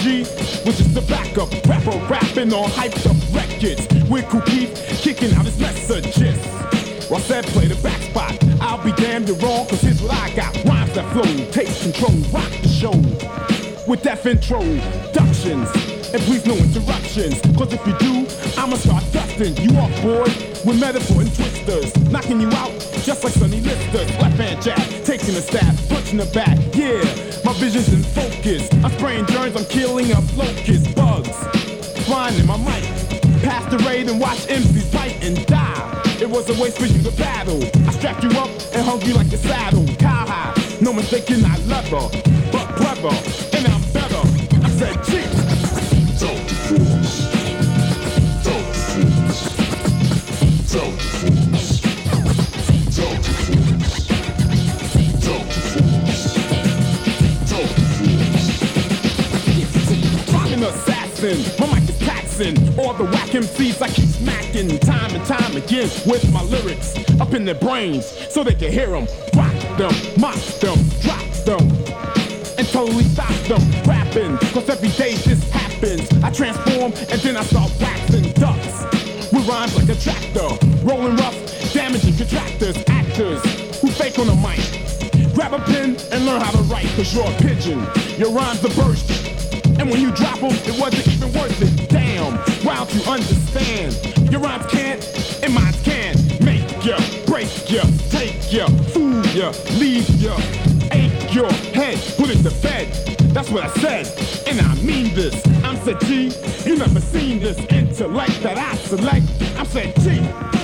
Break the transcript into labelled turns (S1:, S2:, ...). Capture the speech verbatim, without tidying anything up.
S1: G was just a backup rapper rapping on hyped up records. With Kool Keith kicking out his messages. While said play the back spot, I'll be damned you're wrong, cause here's what I got. Rhymes that flow, take control, rock the show. With deaf introductions, and please no interruptions. Cause if you do, I'ma start dusting you off, boy. With metaphor and twisters, knocking you out just like Sonny Listers. Left hand jab, taking a stab, punching the back, yeah. My vision's in focus. I'm spraying germs, I'm killing up locusts, bugs. Flying in my mic, past the raid and watch M Cs bite and die. It was a waste for you to battle. I strapped you up and hung you like a saddle. Cowhide, no mistaking I leather, but clever, and I'm better. I said, gee.
S2: Delta Force. Delta Force. Delta Force. Delta Force. Delta Force. Delta Force.
S1: I'm an assassin. My mic is taxing. All the whack M Cs I keep smacking time and time again with my lyrics up in their brains so they can hear them, rock them, mock them, drop them, and totally stop them rapping. Cause every day this happens. I transform and then I start waxing ducks with rhymes like a tractor, rolling rough, damaging contractors, actors who fake on the mic. Grab a pen and learn how to write, cause you're a pigeon. Your rhymes are burst. And when you drop them, it wasn't even worth it. Damn, wow, to understand. Your rhymes can't, and mine can. Make ya, break ya, take ya, fool ya, leave ya, ache your head, put it to bed. That's what I said, and I mean this. I'm said G, you never seen this intellect that I select. I'm said G.